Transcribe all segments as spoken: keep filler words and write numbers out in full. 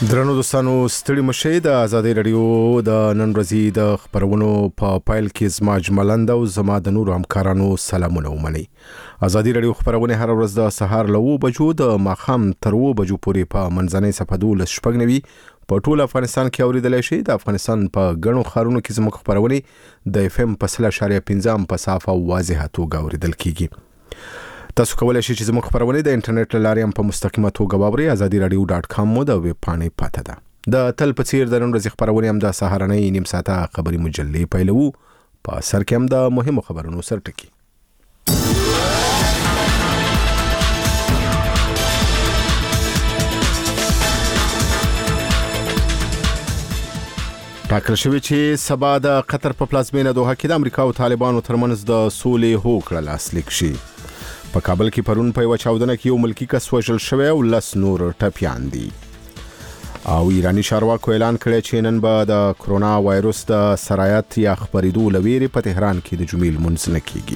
درنو دوستانو ستړي مشه د ازادي رادیو د نن ورځې د خبرونو په پایل کې زما جملند او زما د نور همکارانو سلامونه ومني. ازادي رادیو خبرونه هر ورځ د سهار لوو بجو د ماخام تر و بجو پورې په منځنۍ صفحه دولس شپږنوي په ټول افغانستان کې اوریدلای شي. د افغانستان په غنو خارونو کې زموږ خبرونه د اف ام په سل اشاریه پنځه په صافه او واضحه توګه اوریدل کیږي. تاسو کولای شئ چې زموږ خبرونه د انټرنیټ لارې هم په مستقیمه توګه واورئ. ازادي رادیو ډاټ کام مو د ویب پاڼې پته ده. د تل په څیر د نن ورځې خبرونه هم د سهارنۍ نیم ساعته خبري مجلې پیلوو. په سر کې هم د مهمو خبرونو سرټکی. ټاکل شوی چې سبا د قطر په پلازمینه دوحه کې د امریکا او طالبانو ترمنځ د سولې هوکړه لاسلیک شي. په کابل کې پرون په یو چاودنه کې یو ملکی کس وژل شوی او لس نور ټپیان دي. او ایرانی چارواکو اعلان کړی چې نن به د کرونا وایروس د سرایت یا خبرېدو لویری په تهران کې د جمعې لمونځ نه کیږي.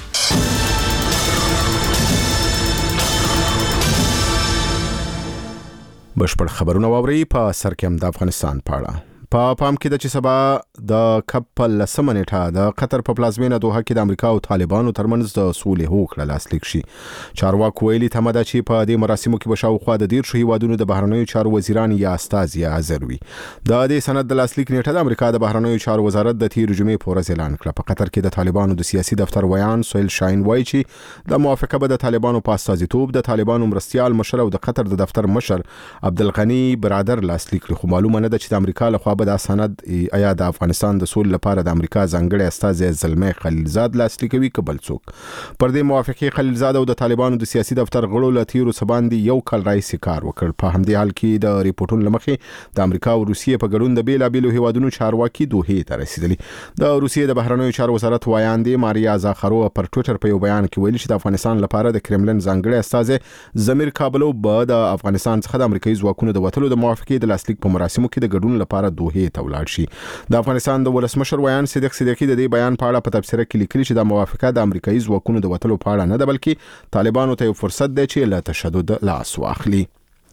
بشپړ خبرونه واوري. په سر کې هم د افغانستان په اړه په پام کې د چې سبا د کپل لسمه نیټه د قطر په پلازمینه دوحه کې د امریکا او طالبانو ترمنځ د سولې هوکړه لاسلیک شي. چارواکو ویلي تمه ده چې په دې مراسمو کې به شاوخوا د ډیر شي هیوادونو د بهرنیو چارو وزیران یا استازي حاضر وي. د دې سند د لاسلیک نیټه د امریکا د بهرنیو چارو وزارت د تیر جمعې په ورځ اعلان کړ. په قطر کې د طالبانو د سیاسي دفتر ویان سویل شاین وایي چې د موافقه به د طالبانو په استازیتوب د طالبانو مرستيال مشر او د قطر د دفتر مشر عبدالغنی برادر لاسلیک کړ. خو معلومه نه ده چې د امریکا لخوا د سند آیا د افغانستان د سولې لپاره د امریکا ځانګړي استازي زلمي خلیلزاد لاسلیکوي کبل څوک. پر دې موافقه خلیلزاد او د طالبانو د سیاسي دفتر غړو لتیرو سباندي یو کال راځي کار وکړ. په همدې حال کې د ریپورتونو لمخې د امریکا او روسیې په ګډون د بیلابیلو هیوادونو چارواکي دوه ته رسیدلي. د روسیې د بهرنیو چارو وزارت وایاندې ماریا زاخارو پر ټوئیټر په یو بیان کې ویلي چې د افغانستان لپاره د کرملن ځانګړي استازي زمیر کابلو به د افغانستان څخه د امریکایي ځواکونو د وټلو د موافقه د لاسلیک په مراسمو کې د ګډون لپاره دوه ته ولاړ شي. د افغانستان د ولسمشر ویان صدیق صدیقی د دې بیان په اړه په تبصره کې لیکلي چې د موافقه د امریکایي ځواکونو د وټلو په اړه نه ده بلکې طالبانو ته یو فرصت دی چې له تشدد لاس واخلي.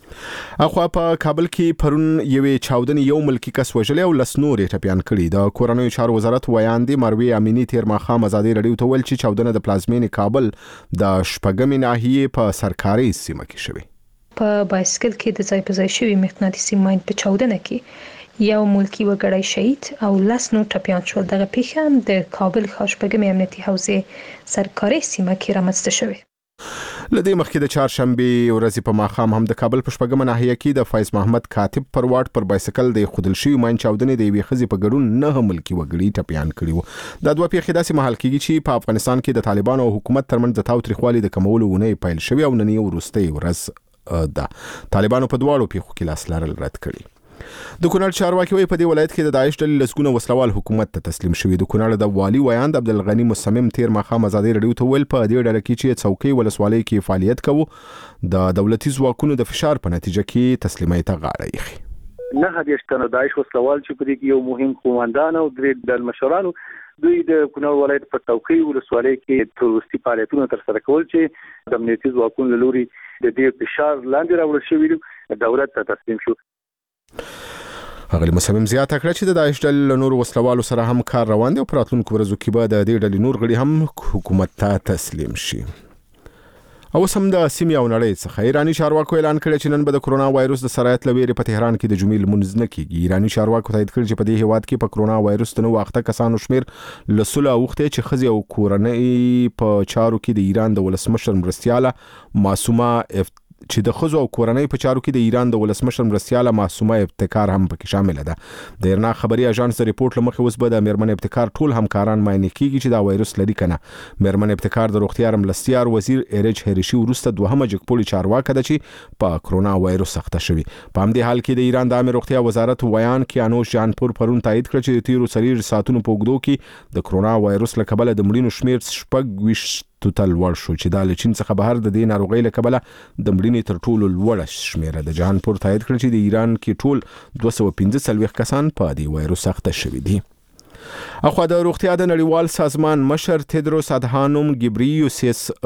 اخو په کابل کې پرون یوې چاودنې یو ملکی کس وژل او لس نور ټپیان کړي. د کورنیو چارو وزارت ویاندې مروي امینی تیر ماخام ازادي رادیو ته ویل چې چاودنه د پلازمینې کابل د شپږمې ناحیې په سرکاري سیمه کې شوه. په بایسکل کې د ځای په ځای شوی مغناطیسي ماین په چاودنه کې یو ملکی وګړی شهید او لس نور ټپیان شول. دغه پیښه هم د کابل ښار شپږمې امنیتي حوزې سرکاري سیمه کې رامنځته شوې. لدې مخکې د چهارشنبه ورځې په ماخام هم د کابل په شپږمه ناحیه کې د فیض محمد کاتب پر واټ پر بایسکل د خودل شوی ماین چاودنې د یوې خزي په ګډون نه ملکی وګړي ټپیان کړي وو. د دوه پیښې داسې محل کېږي چې په افغانستان کې د طالبانو او حکومت ترمنځ د تاوتریخوالي د کمولو ونه پیل شوی او نن یو وروستۍ ورځ ده. طالبانو په دواړو پیښو کې لاس لرل رد کړي. د کونړ چارواکي وایي په دې ولایت کې د داعش ډلې لسګونه وسلوال حکومت ته تسلیم شوی. د کونړ د والی ویاند عبدالغنی مصمم تیر ماخام ازادي رادیو ته ویل په دې ډله کې چې څوکۍ ولسوالۍ کې فعالیت کوي د دولتي ځواکونو د فشار په نتیجه کې تسلیمۍ ته غاړه ایښي. نه هدیش تنه داعش وسلوال چې په دې کې یو مهم قوماندان او درې د مشرانو دوی د کونړ ولایت په څوکۍ ولسوالۍ کې تروریستي فعالیتونه تر سره کول چې د امنیتي ځواکونو لوري د دې فشار لاندې راوړل شوی دولت ته تسلیم شو. هغه مصمم زیاته کړ چې د داعش ډلې نور وسلوالو سره هم کار روان دی او په راتلونکو ورځو کې به د دې ډلې نور غړي هم حکومت ته تسلیم شي. او سم د سیمې او نړۍ څخه ایرانی چارواکو اعلان کړی چې نن به د کرونا وایروس د سرایت لویری په تهران کې د جمعې لمونځ نه کیږي. ایرانی چارواکو تایید کړی چې په دې هیواد کې په کرونا وایروس د نو وخته کسانو شمیر لسله اوخته چې خزي او کورنۍ په چارو کې د ایران د ولسمشر مرستياله معصومه چې د خزو او کورنۍ په چارو کې د ایران د ولسمشر مرستياله معصومه ابتکار هم پکې شامل ده. د ایرنا خبري اژانس د ریپورت لمخې اوس به د میرمن ابتکار ټول همکاران ماینه کیږي چې دا وایروس لري کنه. میرمن ابتکار د روغتیا مرستيار وزیر ایرج هریشي ورسته دوهمه جګپولي چارواکه ده چې په کرونا وایروس سخته شوی. په همدې حال کې د ایران د عامه روغتیا وزارت ویان کیانوش جانپور پرون تایید کړ چې تیرو سریر ساتونو په وګړو کې د کرونا وایروس لکبل د مړینو شمیر شپږ ویش توتل ور شو چې د چین څخه بهر د دې ناروغۍ لکبله د مړینې تر ټولو لوړه شمیره د جهانپور تایید کړ چې د ایران کې ټول دوه سوه پنځه څلوېښت کسان په دې وایروس اخته شوي دي. اخو د روغتیا د نړیوال سازمان مشر تدروس ادهانوم ګبریوسیس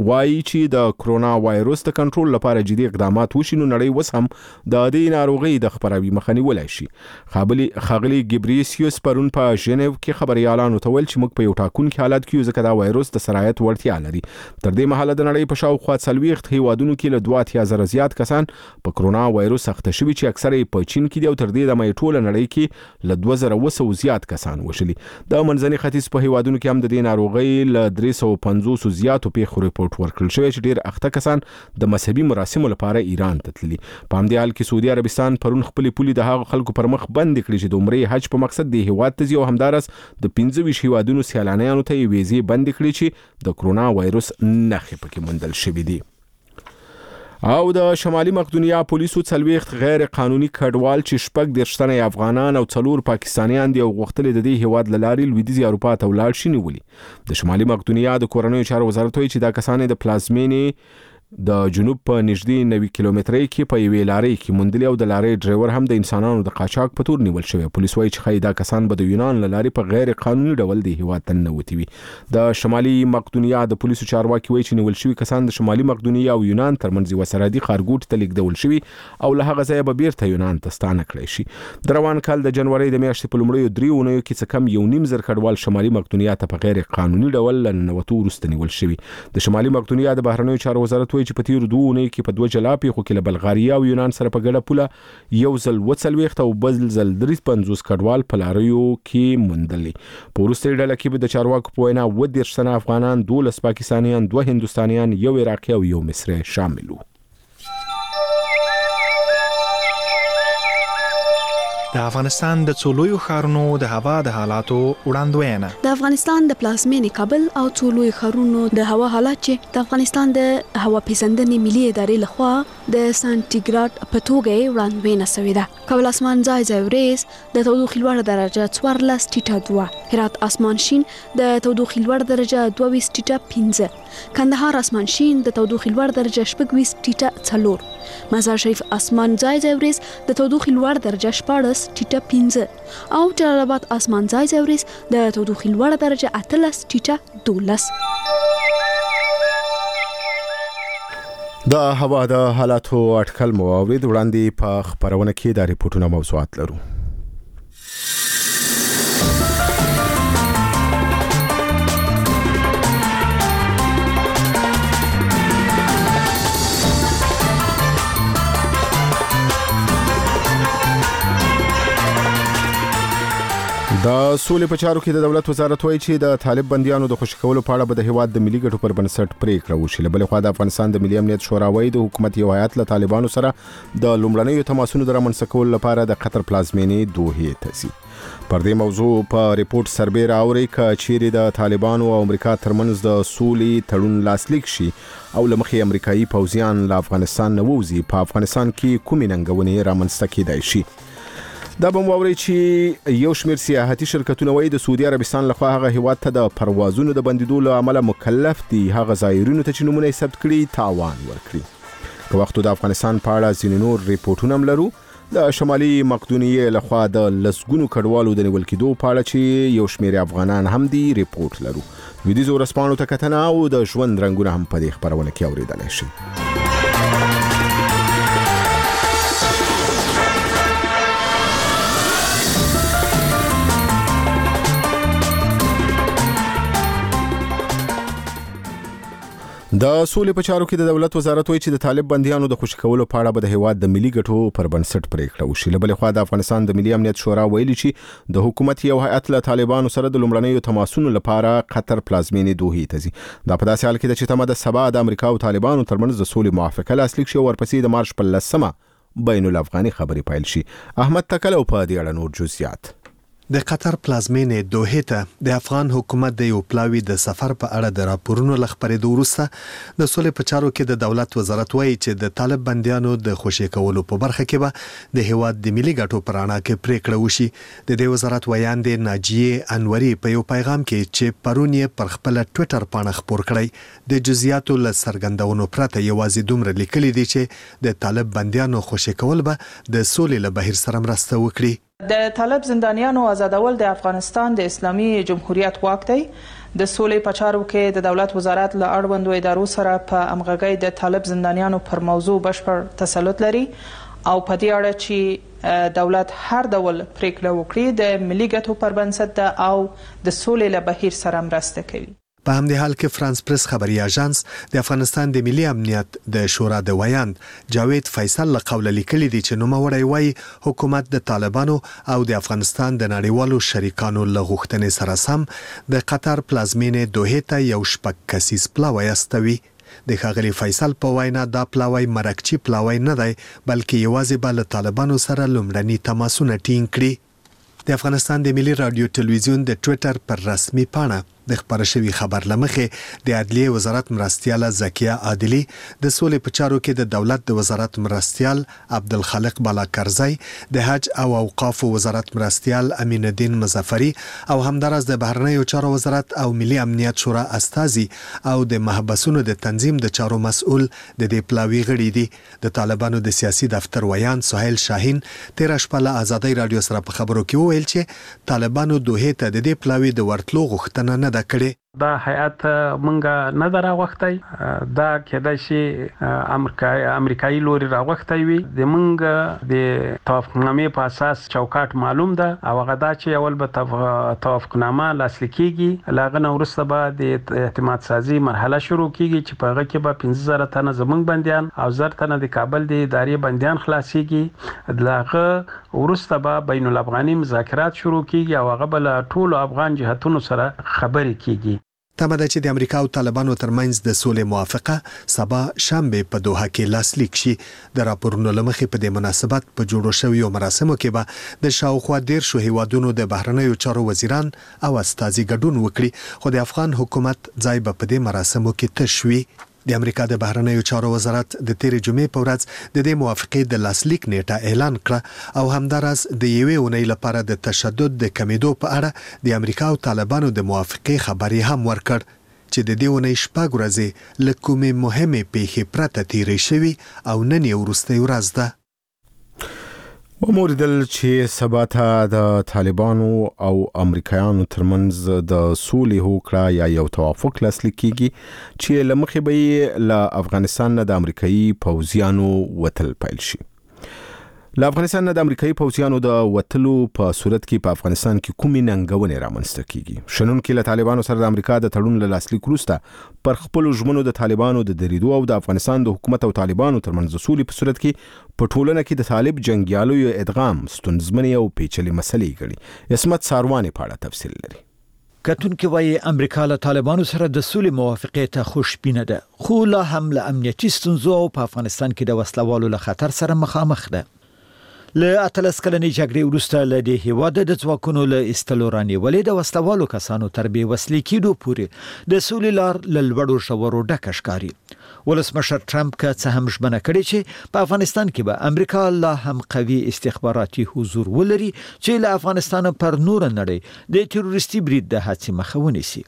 وایي چې د کرونا وایروس د کنټرول لپاره جدي اقدامات وشي نو نړۍ وس هم د دې ناروغي د خپراوي مخه نیولای شي. خابلی خاغلی ګبریسیوس پرون په ژنیو کې خبريالانو ته ویل چې موږ په یو ټاکونکي حالت کې ځکه دا وایروس د سرایت وړتیا لري. تر دې مهاله د نړۍ په شاوخوا څلوېښت هیوادونو کې له دوه اتیا زره زیات کسان په کرونا وایروس اخته شوي چې اکثره یې په چین کې دي او تر دې دمه ټوله نړۍ کې له دوه زره اوه سوه زیات کسان وشلي. د منځني ختیځ په هیوادونو کې هم د دې ناروغۍ له درې سوه پنځوس زیاتو پیښو ریپورت ورکړل شوی چې ډیر اخته کسان د مذهبي مراسمو لپاره ایران ته تللي. په همدې حال کې سعودي عربستان پرون خپلې پولې د هغو خلکو پر مخ بند کړې چې د عمرې حج په مقصد د هیواد ته ځي او همدارس د پنځه ویشت هیوادونو سیلانیانو ته یې ویزې بند کړې چې د کرونا وایروس نښې پکې موندل شوي دي. او د شمالي مقدونیا پولیسو څلوېښت غیر قانوني کډوال چې شپږ دېرش تنه افغانان او څلور پاکستانیان دي او غوښتل د دې هیواد له لارې لویدیځې اروپا ته ولاړ شي نیولي. د شمالي مقدونیا د کورنیو چارو وزارت وایي چې دا کسان د پلازمینې د جنوب په نږدې نوي کیلومترۍ کې په یوې لارې کې موندلي او د لارې ډرایور هم د انسانانو د قاچاق په تور نیول شوی. پولیس وایي چې ښایي دا کسان به د یونان له لارې په غیر قانوني ډول د هیواد ته ننوتي وي. د شمالي مقدونیا د پولیسو چارواکي وایي چې نیول شوي کسان د شمالي مقدونیا او یونان ترمنځ یوه سرحدي ښارګوټي ته لیږدول شوي او له هغه ځایه به بیرته یونان ته ستانه کړی شي. د روان کال د جنورۍ د میاشتې په لومړیو درې اونیو کې څه کم یو نیم زر کډوال شمالي مقدونیا ته په غیر قانوني ډول له ننوتو وروسته نیول شوي. د شمالي مقدونیا د بهرنیو چارو وزارت وایي چې په تیرو دوه کې په دوه جلا پیښو کې له بلغاریا او یونان سره په ګډه پوله یو ځل اووه څلوېښت او بل ځل درې پنځوس کډوال په لاریو کې موندلي. په وروستۍ ډله کې به د چارواکو په وینا اووه دېرش تنه افغانان، دولس پاکستانیان، دوه هندوستانیان، یو عراقي او یو مصری شامل وو. د افغانستان د څولویو ښارونو د هوا د حالاتو وړاندوینه. د افغانستان د پلازمینې کابل او څولویو ښارونو د هوا حالات چې د افغانستان د هوا پیژندنې ملي ادارې لخوا د سانتیګراډ په توګه وړاندوینه شوې ده. کابل اسمان ځای ځای وریځ، د تودوخې لوړه درجه څوارلس ټیټه دوه، هرات اسمان شین، د تودوخې لوړه درجه دوه ویشت ټیټه پنځه، کندهار اسمان شین، د تودوخې لوړه درجه شپږ ویشت ټیټه څلور، مزار شریف اسمان ځای ځای وریځ، د تودوخې لوړه درجه شپاړس ټیټه پنځه او جلال آباد اسمان ځای ځای وریځ، د تودوخې لوړه درجه اتلس ټیټه دولس. د هوا د حالاتو اټکل مو اورید. وړاندې په خبرونه کې د ریپورتونو موضوعات لرو. د سولې په چارو کې د دولت وزارت وایي چې د طالب بنديانو د خوشی کولو په اړه به د هیواد د ملي ګټو پر بنسټ پریکړه وشي. بل خو د افغانستان د ملي امنیت شورا وایي د حکومت یو هیئت له طالبانو سره د لومړنیو تماسونو د رامنځته کولو لپاره د قطر پلازمینې دوحې ته ځي. پر دې موضوع په ریپورت سربېره اوري چې چیرې د طالبانو او امریکا ترمنځ د سولې تړون لاسلیک شي او لمخې امریکایي پوځیان له افغانستان نه ووځي، په افغانستان کې کومې ننګونې رامنځته کېدای شي. دا به مو اوري چې یو شمېر سیاحتي شرکتونه وایي د سعودي عربستان لخوا هغه هیواد ته د پروازونو د بندیدو له امله مکلف دي هغه زایرینو ته چې نومونه یې ثبت کړي تاوان ورکړي. که وختو د افغانستان په اړه ځینې نور ریپورټونه هم لرو. د شمالي مقدونیې لخوا د لسګونو کډوالو د نیول کېدو په اړه چې یو شمېر افغانان هم دي ریپورټ لرو. لویدیځو ورځپاڼو ته کتنه او د ژوند رنګونه هم په دې خبرونه کې اورېدلی شي. د سولې په چارو کې د دولت وزارت وایي چې د طالب بنديانو د خوشی کولو په اړه به د هیواد د ملي ګټو پر بنسټ پریکړه وشي. بل خو د افغانستان د ملي امنیت شورا ویلي چې د حکومت یو هیئت له طالبانو سره د لومړنیو تماسونو لپاره قطر پلازمینې دوحې ته ځي. دا په داسې حال کې چې تمه د سبا د امریکا او طالبانو ترمنځ د سولې موافقه لاسلیک شي او ورپسې د مارچ په لسمه بین الافغاني خبرې پیل شي. احمد تکل او په دې اړه نور جزئیات. د قطر پلازمینې دوحې ته د افغان حکومت د یو پلاوی د سفر په اړه د راپورونو لخبرېدو وروسته د سولې په چارو کې د دولت وزارت وایي چې د طالب بنديانو د خوشی کولو په برخه کې به د هیواد د ملي ګټو پر اړه کې پریکړه وشي. د دې وزارت ویاندې ناجیه انوري په یو پیغام کې چې پرون یې پر خپل ټوئیټر باندې خبر کړی د جزئیاتو له څرګندونو پرته یوازې دومره لیکلي دي چې د طالب بنديانو خوشی کول به د سولې له بهیر سره مرسته وکړي. د طالب زندانیانو آزادول د افغانستان د اسلامي جمهوریت واک دی. د سولې په چارو کې د دولت وزارت له اړوندو ادارو سره په همغږۍ د طالب زندانیانو پر موضوع بشپړ تسلط لري او په دې اړه چې دولت هر ډول پریکړه وکړي د ملي ګټو پر بنسټ ده او د سولې له بهیر سره مرسته کوي. په همدې حال کې فرانس پریس خبري اژانس د افغانستان د ملي امنیت د شورا د ویاند جاوید فیصل له قوله لیکلي دي چې نوموړی وایي حکومت د طالبانو او د افغانستان د نړیوالو شریکانو له غوښتنې سره سم د قطر پلازمینې دوحې ته یو شپږ کسیز پلاوی استوي. د ښاغلي فیصل په وینا دا پلاوی مرکچی پلاوی نه دی بلکې یوازې به له طالبانو سره لومړني تماسونه ټینګ کړي. د افغانستان د ملي رادیو ټلویزیون د ټویټر پر رسمي پاڼه د خبر شوی خبر لمخې د عدلیه وزارت مرستیاله زکیه عادلی د سولې په چارو کې د دولت د وزارت مرستیال عبدالخالق بالاکرزی د حج او اوقاف وزارت مرستیال امین الدین مظفری او همدارس د بهرنیو چارو وزارت او ملي امنیت شورا استازي او د محبسونو د تنظیم د چارو مسؤل د دې پلاوی غړي دي. د طالبانو د سیاسي دفتر ویان سهیل شاهین تیر شپه له آزادۍ رادیو سره په خبرو کې وویل چې طالبانو دوحې ته د دې پلاوی د ورتلو غوښتنه نه ده کړې. دا حیات مونږه نه دراغوختای دا کېدای شي امریکای امریکایي لوري راغوختای وي د مونږ د توافقنامې په اساس چوکاټ معلوم ده او هغه دا چې اول به توافقنامه لاسلیک کیږي لاغه نو ورسته به د اعتماد سازي مرحله شروع کیږي چې په هغه کې به پنځه زره تنه زمونږ بنديان او زر تنه د کابل د ادارې بنديان خلاصيږي دغه ورسته به بین الافغاني مذاکرات شروع کیږي او هغه بل ټول افغان جهتونو سره خبرې کیږي. تمه ده چې د امریکا او طالبانو ترمنځ د سولې موافقه سبا شنبه په دوحه کې لاسلیک شي. د راپورونو لمخې په دې مناسبت په جوړو شویو مراسمو کې به د شاوخوا ډیر شو هیوادونو د بهرنیو چارو وزیران او استازي ګډون وکړي خو د افغان حکومت ځای به په دې مراسمو کې تشوي. د امریکا د بهرنیو چارو وزارت د تیرې جمعې په ورځ د دې موافقې د لاسلیک نیټه اعلان کړه او همدارس د یوې اونۍ لپاره د تشدد د کمیدو په اړه د امریکا او طالبانو د موافقې خبري هم ورکړ چې د دې اونۍ شپږ ورځې له کومې مهمې پیښې پرته تیرې شوي او نن یې وروستۍ ورځ ده. وموردل چې سبا ته د طالبانو او امریکایانو ترمنځ د سولې هوکړه یا یو توافق لاسلیک کیږي چې لمخې به له افغانستان نه د امریکایي پوځیانو وتل پیل شي. له افغانستان نه د امریکایي پوځیانو د وتلو په صورت کې په افغانستان کې کومې ننګونې رامنځته کیږي. شنونکي له طالبانو سره د امریکا د تړون له لاسلیک وروسته پر خپل ژمنو د طالبانو د دریدو او د افغانستان د حکومت او طالبانو ترمنځ د سولې په صورت کې په ټولنه کې د طالب جنگیالو ادغام ستونزمنې او پیچلې مسلې ګڼي. اسمت ساروانې په اړه تفصیل لري. کتونکي وايي امریکا له طالبانو سره د سولې موافقې ته خوشبینه ده خو لا هم له امنیتي ستونزو او په افغانستان کې د وسلوالو له خطر سره مخامخ ده. له اتلس کلنې جګړې وروسته له دې هیواد د ځواکونو له استلو رانیولې د وسلوالو کسانو تر بې وسلې کېدو پورې د سولې لار له لوړو ژورو ډکه ښکاري. ولسمشر ټرمپ که څه هم ژمنه کړې چې په افغانستان کې به امریکا لا هم قوي استخباراتي حضور ولري چې له افغانستان پر نور نړۍ د تروریستي برید د هڅې مخه ونیسي.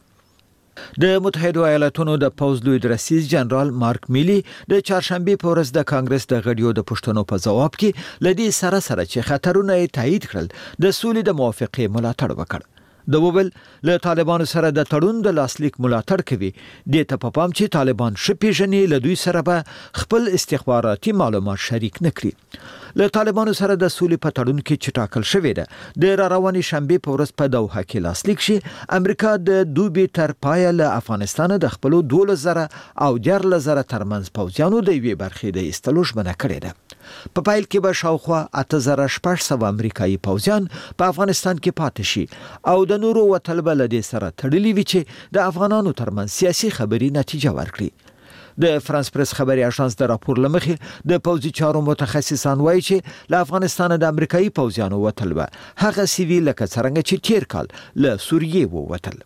د متحده ایالاتونو د پوځ لوی رئیس جنرال مارک میلی د چهارشنبه په ورځ د کانګرس د غړیو د پښتنو په جواب کې لدی سره سره چې خطرونه یې تایید کړل د سولې د موافقې ملاتړ وکړ. د وبل له طالبانو سره د تړون د لاسلیک ملاتړ کوي د ته په پام چې طالبان شپېژنې له دوی سره به خپل استخباراتي معلومات شریک نکړي. له طالبانو سره د سولې په تړون کې چې ټاکل شوی ده د را روانې شنبه په ورځ په دوحه کې لاسلیک شي امریکا د دوبي تر پایه له افغانستان د خپل دولس زره او دیارلس زره ترمنځ پوځیانو د یوې برخې د استلو ژمنه کړې ده. په پایل کې به شاوخوا اته زره شپږ سوه امریکایي پوځیان په افغانستان کې پاتې شي او د نورو وتل بل د سره تړلي وي چې د افغانانو ترمنځ سیاسي خبري نتیجه ورکړي. د فرانس پریس خبري اژانس د راپور لمخې د پوځي چارو متخصصان وایي چې له افغانستان د امریکایي پوځیانو وتل به هغه سیویل لکه څنګه چې تیر کال له سوریې ووتل.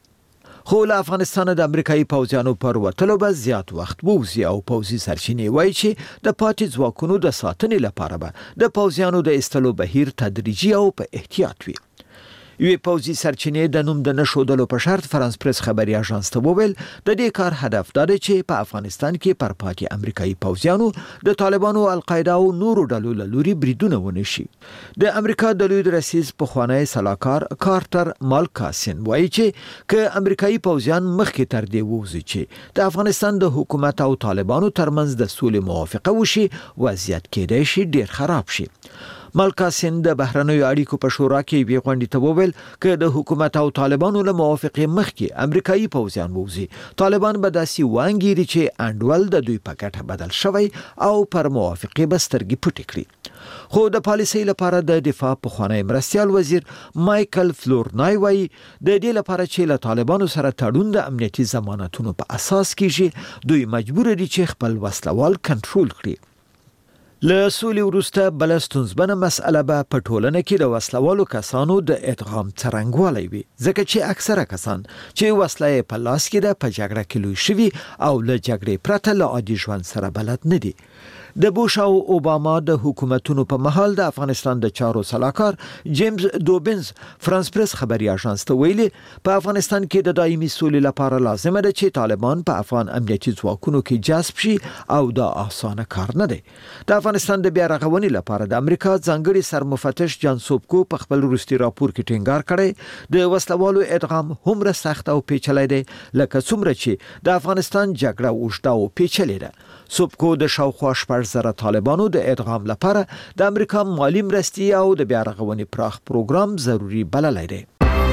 خو له افغانستان د امریکایي پوځیانو پر وتلو به زیات وخت ووزي او پوځي سرچینې وایي چې د پاتې ځواکونو د ساتنې لپاره به د پوځیانو د استلو بهیر تدریجي او په احتیاط وي. یوې پوځي سرچینې د نوم د نشودلو په شرط فرانس پریس خبري اژانس ته وویل د دې کار هدف دا دی چې په افغانستان کې پر پاتې امریکایي پوځیانو د طالبانو القاعده او نورو ډلو له لوري بریدونه ونشي. د امریکا د لوی رئیس په خوانی سلاکار کارټر مالکاسن وایي چې ک امریکایي پوځیان مخکې تر دې ووزي چې د افغانستان د حکومت او طالبانو ترمنځ د سولې موافقه وشي وضعیت کېدای شي ډیر خراب شي. مالکاسن د بهرنیو اړیکو په شورا کې وی غونډې ته وویل چې د حکومت او طالبانو له موافقې مخکې امریکایي پوځیان ووزي طالبان به داسي وانګيري چې انډول د دوی په ګټه بدل شوی او پر موافقې بسترګي پټ کړي. خو د پالیسۍ لپاره د دفاع په خوانی مرستيال وزیر مايكل فلورنای وایي د دې لپاره چې له طالبانو سره تړون د امنیتي ضمانتونو په اساس کېږي دوی مجبور دي چې خپل وسلوال کنټرول کړي. له سولې وروسته بل ستونزمنه مسأله به په ټولنه کې د وسلوالو کسانو د ادغام څرنګوالی وي ځکه چې اکثره کسان چې وسله په لاس کې ده په جګړه کې لوی شوي او له جګړې پرته له عادي ژوند سره بلد نه دي. د بوش او اوباما د حکومتونو په محل د افغانستان د چارو سلاکار جیمز دوبنز فرانس پریس خبري اژانس ته ویلي په افغانستان کې د دایمي سولې لپاره لازمه ده چې طالبان په افغان امنیتي ځواکونو کې جذب شي او دا اسانه کار نه دی. د افغانستان د بیا رغونې لپاره د امریکا ځانګړي سرمفتش جان سوبکو په خپل وروستي راپور کې ټینګار کړی د وسلوالو ادغام هم سخت او پیچلې دی لکه څومره چې د افغانستان جګړه اوږده او پیچلې ده. سوبکو د شاوخوا شپږ زره طالبانو د ادغام لپاره د امریکا مالی مرستې او د بیا رغونې پراخ پروګرام ضروری بللی دی.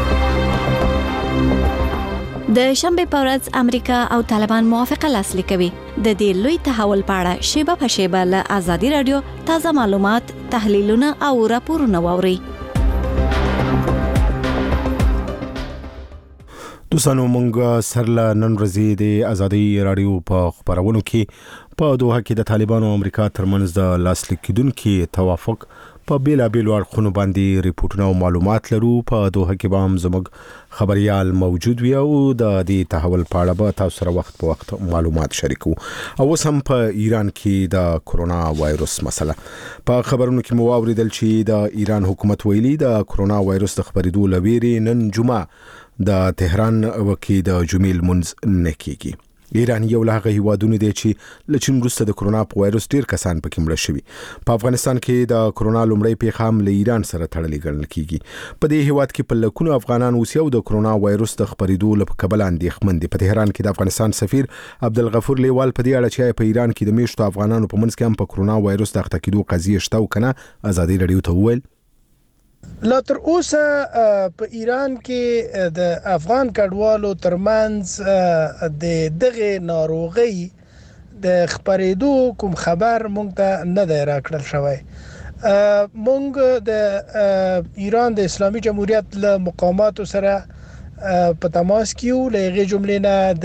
د شنبه په ورځ امریکا او طالبان موافقه لاسلیک کوي. د دې لوی تحول په اړه شیبه په شیبه له ازادي رادیو تازه معلومات، تحلیلونه او راپورونه واوري. دوستانو مونږ سره نن ورځې د ازادي رادیو په خبرونو کې په دوحه کې د طالبانو او امریکا ترمنځ د لاسلیک کېدونکو توافق په بیلا بیل اړخونو باندې ریپورتونه او معلومات لرو. په دوحه کې به هم زموږ خبريال موجود وي او د دې تحول په اړه به تاسو سره وخت په وخت معلومات شریکو. او اوس هم په ایران کې د کورونا وایروس مسله په خبرونو کې مو اوریدل چې د ایران حکومت ویلي د کورونا وایروس د خبرېدو لويري نن جمعه د تهران وکي د جمیل منز نکېږي. ایران یو له هغه هیوادونو دی چې له چین وروسته د کورونا په وایروس ډیر کسان پکې مړه شوي. په افغانستان کې د کورونا لومړی پیښه هم له ایران سره تړلې ګڼل کیږي. په دې هیواد کې په لکونو افغانان اوسي او د کورونا وایروس د خبرېدو له کبله اندېښمن دي. په تهران کې د افغانستان سفیر عبدالغفور لیوال په دې اړه چې په ایران کې د میشتو افغانانو په منځ کې هم په کورونا وایروس د اخته کېدو قضیه شته او کنه ازادي رادیو ته وویل لا تر اوسه په ایران کې د افغان کډوالو ترمنځ د دغه ناروغي د خبرېدو کوم خبر مونږ ته نه دی راکړل شوی. مونږ د ایران د اسلامي جمهوریت له مقاماتو سره په تماس کې له غي جملې نه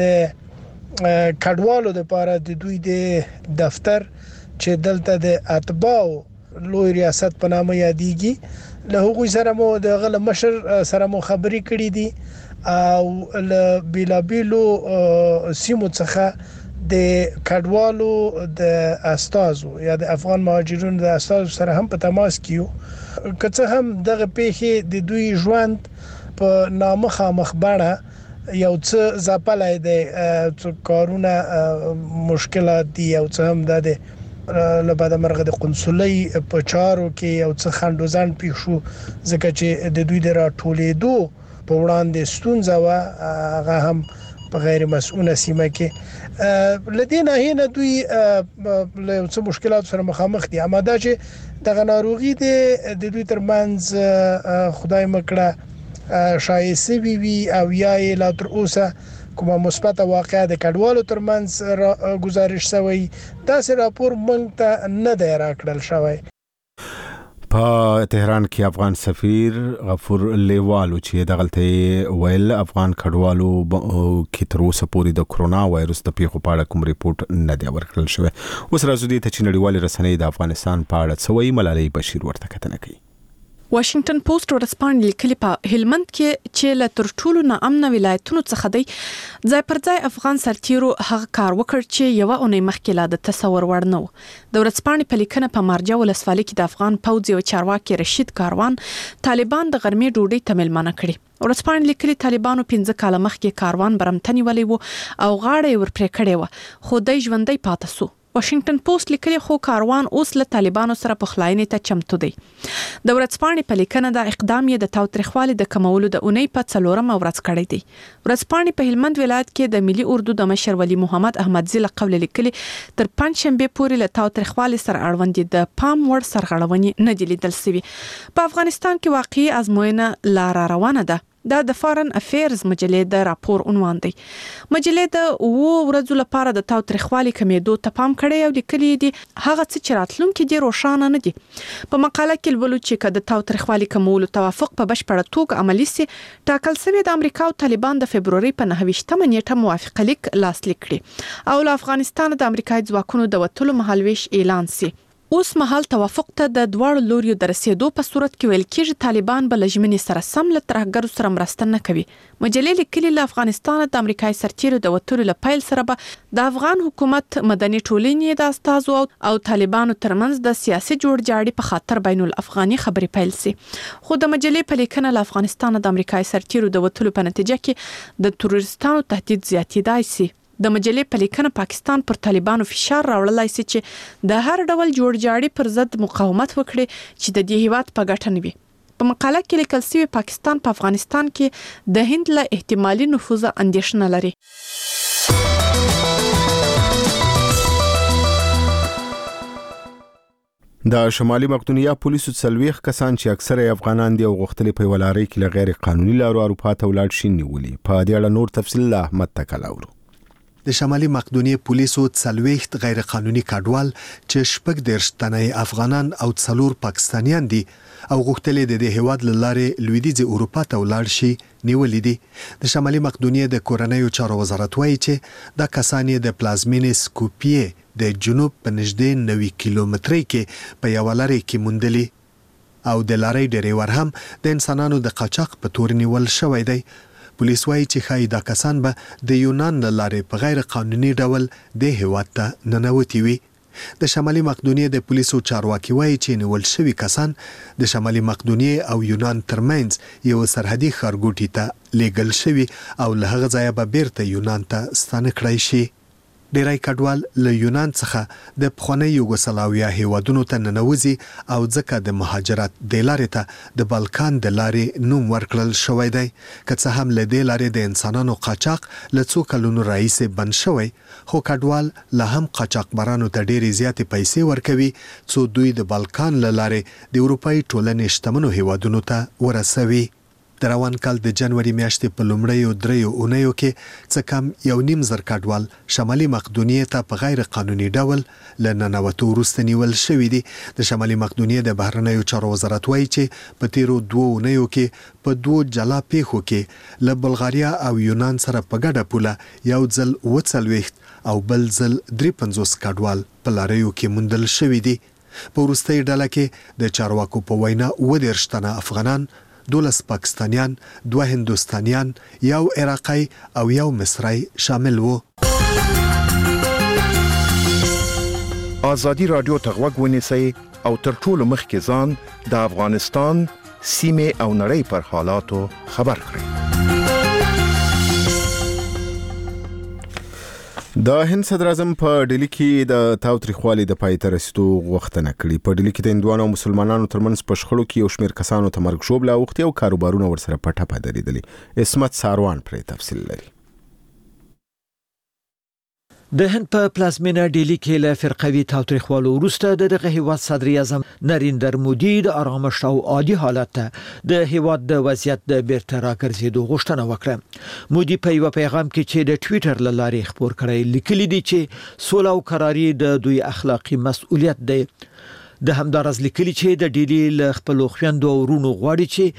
د کډوالو لپاره د دوی د دفتر چې دلته د اتباو لوی ریاست په نامه یادېږي له هغوی سره مو د غل مشر سره مو خبري کړې دي او له بیلابیلو سیمو څخه د کډوالو د استازو یا د افغان مهاجرونو د استازو سره هم په تماس کې که څه هم دغه پیښې د دوی ژوند په نامخه مخبره یو څه ځپلای دی کارونه مشکلات دي او څه هم د لبعد مرغه د قنصلي په چارو کې یو څه خندوزان پیښو ځکه چې د دوی د راټولېدو په وړاندې ستونزه و هغه هم په غیر مسؤله سیمه کې لدې نه نه دوی له څه مشکلات سره مخامخ دي. اما دا چې دغه ناروغي د دوی ترمنځ خدای مکړه شایسته وي وي او یا لا تر اوسه کومه مثبت واقعه د کډوالو ترمنځ گزارش شوی داسې راپور مونږ ته نه دی راکړل شوی. په تهران کې افغان سفیر غفور لیوال چې دغلته ویل افغان کډوالو کې تر اوسه پورې د کورونا وایروس د پیښو په اړه کوم ریپورت نه دی ورکړل شوی. اوس راځو دې ته چې نړیوال رسنۍ د افغانستان په اړه څه وایي. ملالۍ بشیر ورته کتنه کوي. واشنگټن پوسټ ورسپانې لیکلي په هلمند کې چې له تر ټولو ناامن ولایتونو څخه دی ځای پر ځای افغان سرتیرو هغه کار وکړ چې یو اونۍ مخکې لا د تصور وړ نه و. د ورسپانې په لیکنه په مارجه ولسوالۍ کې د افغان پوځ یو چارواکي رشید کاروان طالبان د غرمې ډوډۍ ته مېلمانه کړي. ورسپانې لیکلي طالبانو پنځه کاله مخکې کاروان برمته نیولی و او غاړه یې ورپرې کړې وه خو دی ژوندی پاتې سو. واشنگټن پوسټ لیکلي خو کاروان اوس له طالبانو سره پخلاینې ته چمتو دی. د ورځپاڼې په لیکنه د اقدام یې د تاوتریخوالي د کمولو د اونۍ په څلورمه ورځ کړی دی. ورځپاڼې په هلمند ولایت کې د ملي اردو د مشر ولی محمد احمدزي له قول لیکلي تر پنځشنبه پورې له تاوتریخوالي سره اړوند د پام وړ سرغړونې نه دي لیدل شوي. په افغانستان کې واقعي ازموینه لار روانه ده. دا د فارن افیرز مجلې د راپور عنوان دی. مجلې د اوو ورځو لپاره د تاوتریخوالي کمیدو ته پام کړی او لیکلي دي هغه څه چې راتلونکي دي روښانه نه دي. په مقاله کې لولو چې که د تاوتریخوالي کمولو توافق په بشپړه توګه عملي سي ټاکل شوی د امریکا او طالبان د فبروري په نهه ویشتمه نیټه موافقه لیک لاسلیک کړي او له افغانستان د امریکایي ځواکونو د وتلو مهالویش اعلان سي. اوس مهال توافق ته د دواړو لوریو د رسیدو په صورت کې ویل کېږي طالبان به له ژمنې سره سم له ترهګرو سره مرسته نه کوي. مجلې لیکلي له افغانستان د امریکایي سرتیرو د وتلو له پیل سره به د افغان حکومت مدني ټولنې د استازو او طالبانو ترمنځ د سیاسي جوړجاړي په خاطر بین الافغاني خبرې پیل سي. خو د مجلې په لیکنه له افغانستان د امریکایي سرتیرو د وتلو په نتیجه کې د تروریستانو تهدید زیاتېدای سي. د مجلې په لیکنه پاکستان پر طالبانو فشار راوړلای سي چې د هر ډول جوړجاړي پر ضد مقاومت وکړي چې د دې هیواد په ګټه نه وي. په مقاله کې لیکل شوی پاکستان په پا افغانستان کې د هند له احتمالي نفوذ اندېښنه لري. د شمالي مقدونیا پولیسو څلويخ کسان چې اکثره افغانان دي او غختلې په ولاري کې له غیر قانوني لارو اروپا ته ولاړ شي نیولي. په دې اړه نور تفصیل له احمد تکلاورو. د شمالي مقدونیې پولیسو څلويخت غیر قانوني کډوال چې شپږ دیرش تنه افغانان او څلور پاکستانیان دي او غوښتلې د دې هیواد لاره لویدیځ اروپا ته ولاړ شي نیولې دي. د شمالي مقدونیې د کورنیو چارو وزارت وایي چې دا کسان د پلازمینې سکوپیه د جنوب په نږدې نوي کیلومترۍ کې په یو لارې کې موندلي او د لارې ډریور هم د انسانانو د قاچاق په تور نیول شوی دی. پولیس وایي چې خای دا کسان به د یونان لارې په غیر قانوني ډول د هیواد ته ننوتي وي. د شمالي مقدونیې د پولیسو چارواکي وایي چې نیول شوي کسان د شمالي مقدونیې او یونان ترمنځ یو سرحدي ښارګوټي ته لیږل شوي او له هغه ځایه به بیرته یونان ته ستانه کړای شي. ډیری کډوال له یونان څخه د پخوانی یوګوسلاویا هیوادونو ته ننوځي او ځکه د مهاجرت د لارې ته د بالکان د لارې نوم ورکړل شوی دی. که څه هم له دې لارې د انسانانو قاچاق له څو کلونو راهیسې بند شوی خو کډوال له هم قاچاقبرانو ته ډېرې زیاتې پیسې ورکوي څو دوی د بالکان له لارې د اروپایي ټولنې شتمنو هیوادونو ته ورسوي. د روان کال د جنوري میاشتې په لومړیو دریو اونیو کې څه کم یو نیم زر کډوال شمالي مقدونیې ته په غیر قانوني ډول له ننوتو وروسته نیول شوي دي. د شمالي مقدونیې د بهرنیو چارو وزارت وایي چې په تیرو دوو اونیو کې په دوو جلا پیښو کې له بلغاریا او یونان سره په ګډه پوله یو ځل اووه څلوېښت او بل ځل درې پنځوس کډوال په لاریو کې موندل شوي دي. په وروستۍ ډله کې د چارواکو په وینا اووه دېرش تنه افغانان، دولس پاکستانیان، دوه هندوستانیان، یو عراقی او یو مصری شامل وو. آزادی رادیو ته غوږ ونیسئ او تر ټولو مخکې ځان د افغانستان سیمې او نړۍ پر حالاتو خبر کړئ. د هند صدر اعظم په ډیلی کې د تاوتریخوالي د پای ته رسیدو غوښتنه کړې. په ډیلی کې د هندوانو او مسلمانانو ترمنځ په شخړو کې یو شمېر کسانو ته مرګ ژوبله اوښتې او کاروبارونه ورسره په ټپه درېدلي. عصمت ساروان پرې تفصیل لري. د هند په پلازمینه ډیلی کې له فرقوي تاوتریخوالو وروسته دغه هیواد صدر اعظم نریندر مودي د آرامش او عادي حالت ته د هیواد د وضعیت د بیرته راګرځېدو غوښتنه وکړه. مودي په یو پیغام کې چې د ټوئیټر له لارې خپور کړی لیکلي دي چې سوله او قراري د دوی اخلاقی مسؤلیت دی. د همدارز لیکلي چې د ډیلی له خپل خويندو او ورونو غواړي چې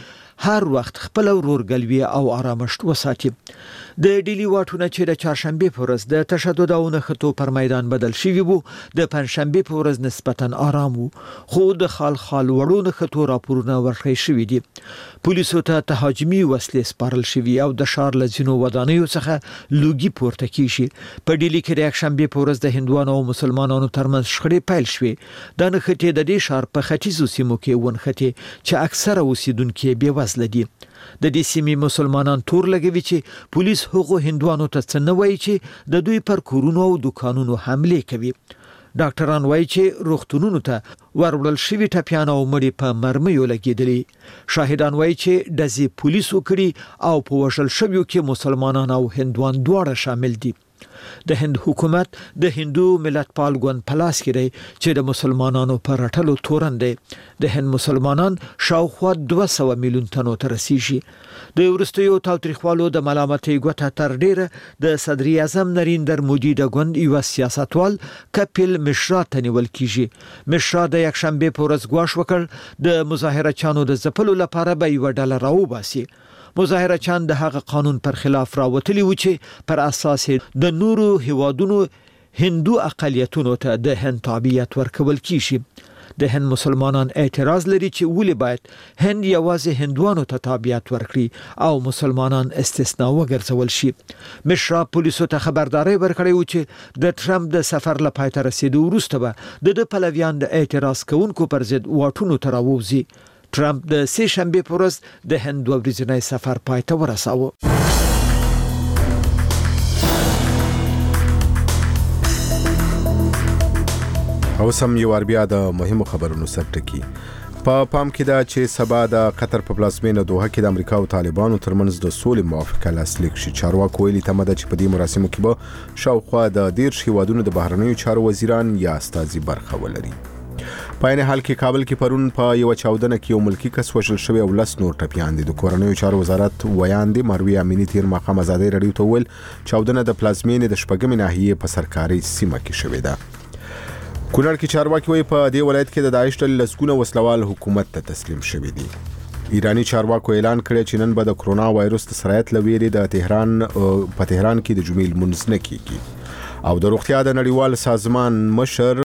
هر وخت خپل ورورګلوي او آرامشت وساتي. د ډیلی واټونه چې د چهارشنبه په ورځ د تشدد او نښتو پر میدان بدل شوی وو د پنځشنبه په ورځ نسبتا آرام وو، خو د خال خال وړو نښتو راپورونه ورکړی شوی دي. پولیسو ته تهاجمي وسلې سپارل شوی او د ښار له ځینو ودانیو څخه لوګي پورته کیږي. په ډیلی کې د یکشنبه په ورځ د هندوانو او مسلمانانو ترمنځ شخړې پیل شوې. د نښتې د دې ښار په ختیځو سیمو کې ونښتې چې اکثره اوسیدونکو بې وزله دي. د دې سیمې مسلمانان تور لګوي چې پولیس هغو هندوانو ته څه نه وایي چې د دوی پر کورونو او دکانونو حمله کوي. ډاکټران وایي چې روغتونونو ته ورول شوی ټپیان او مړي په مرمیو لګیدلي. شاهدان وایي چې دزي پولیسو کړي او په وشل شویو کې مسلمانان او هندوان دواړه شامل دي. د هند حکومت د هندو ملت پال ګوند پلاس کړي چې د مسلمانانو پر رټلو تورن دي. د هند مسلمانان شاوخوا دوه سوه میلیون تنو ته رسیږي. د ورستیو تاوتریخوالو د ملامتۍ ګوته تر ډیره د صدر اعظم نریندر مودي د ګوند یو سیاستوال کپیل مشرا ته نیول کیږي. مشرا د یکشنبه په ورځ غواړ وکړ د مظاهره چانو د ځپلو لپاره به یو ډالر راوباسي. مظاهره چان د هغه قانون پر خلاف راوتلی و چې پر اساس د نورو هیوادونو هندو اقلیتونو ته د هند تابعیت ورکول کیږي. د هند مسلمانان اعتراض لري چې ولې باید هند یوازې هندوانو ته تابعیت ورکړي او مسلمانان استثناء وګرځول شي. مشرا پولیسو ته خبرداري ورکړې و چې د ټرمپ د سفر لپاره ته رسیدو وروسته به د پلویان د اعتراض کوونکو پر ضد واټونو ته راووزي. ټرمپ د سه شنبه په ورځ د هند ورځنی سفر پای ته ورساوه. او سم یو اربیا د مهمو خبرونو سرټکی په پام کې دا چې سبا د قطر په پلازمینه دوحه کې د امریکا او طالبانو ترمنځ د سولې موافقه لاسلیک شي. چارواکو ویلي تمه ده چې په دې مراسمو کې به شاوخوا د دیرش هیوادونو د بهرنیو چارو وزیران یا استازي برخه ولري. په عین حال کې کابل کې پرون په یو چاودنه کې یو ملکی کس وژل شوی او لس نور ټپیان دي. د کورنیو چارو وزارت ویاندې مروي امینی تیر ماښام ازادي رادیو ته ویل چاودنه د پلازمینې د شپږمې ناحیې په سرکاري سیمه کې شوې ده. کونړ کې چارواکي وایي په دې ولایت کې د داعش ډلې لسګونه وسلوال حکومت ته تسلیم شوي دي. ایرانی چارواکو اعلان کړی چې نن به د کرونا وایرس د سرایت لویری د تهران په تهران کې د جمعې لمونځ نه کیږي. او د روغتیا د نړیوال سازمان مشر